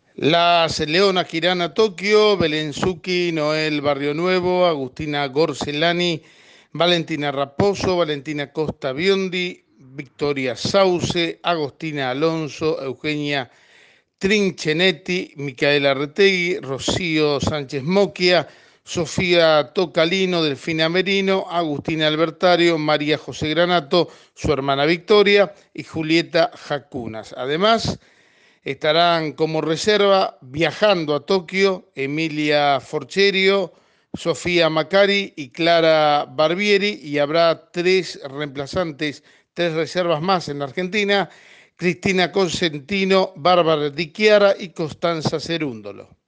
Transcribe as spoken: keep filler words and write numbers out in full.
Las leonas irán a Tokio, Belén Zucchi, Noel Barrio Nuevo, Agustina Gorcelani, Valentina Raposo, Valentina Costa Biondi, Victoria Sauce, Agostina Alonso, Eugenia Trinchenetti, Micaela Retegui, Rocío Sánchez Moquia, Sofía Tocalino, Delfina Merino, Agustina Albertario, María José Granato, su hermana Victoria y Julieta Jacunas. Además, estarán como reserva viajando a Tokio Emilia Forcherio, Sofía Macari y Clara Barbieri, y habrá tres reemplazantes, tres reservas más en la Argentina: Cristina Consentino, Bárbara Di Chiara y Costanza Cerúndolo.